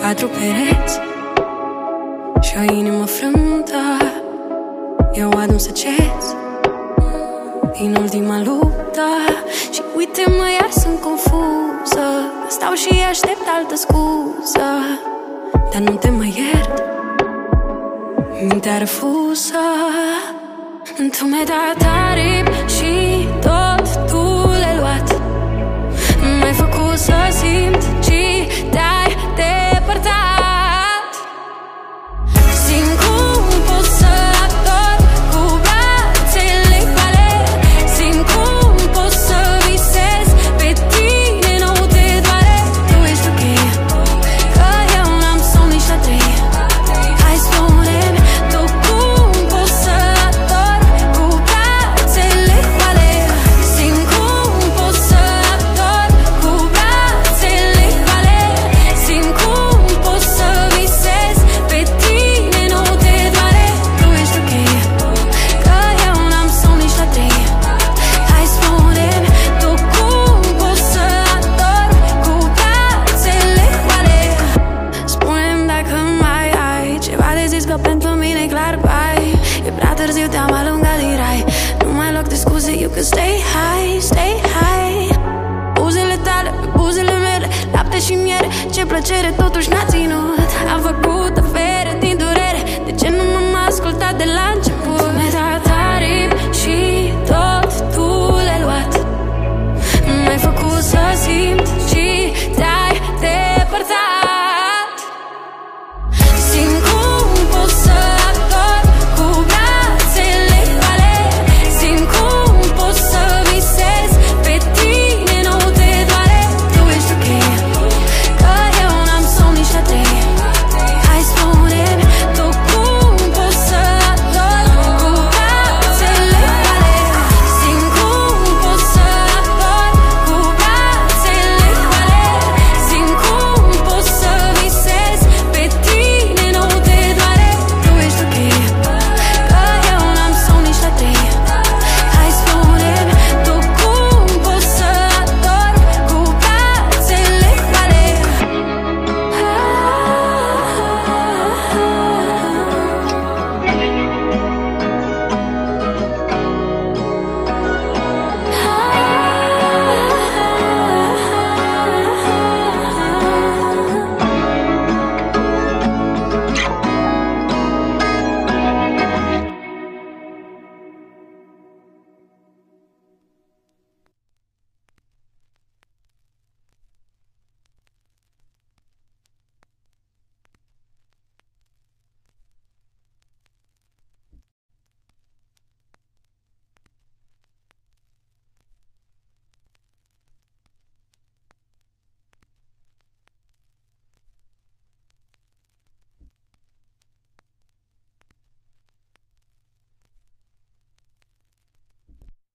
4 pereți și o inimă frântă. Eu adun săgeți din ultima luptă și uite-mă, iar sunt confuză. Stau și aștept altă scuză, dar nu te mai iert. Mintea refuză. Tu mi-ai dat aripi și tot tu le-ai luat. M-ai făcut să simt și te-ai depărtat. Simt cum pot să ador cu brațele goale. Simt cum pot să visez pe tine, nu te doare. Tu ești ok, că eu n-am somn nici la 3. Hai spune-mi tu cum poți să ador cu brațele goale. Simt cum pot să ador cu brațele goale. Simt cum pot să visez pe tine, nu te doare. Tu ești ok, că eu n-am somn nici la 3. Hai spune-mi tu cum poți să ador cu brațele goale. Spune-mi dacă mai ai ceva de zis, că pentru mine e clar, bye. E prea târziu, te-am alungat din rai. Nu mai loc de scuze, you can stay high, stay high. Buzele tale pe buzele mele, lapte și miere, ce plăcere totuși n-a ținut. Am făcut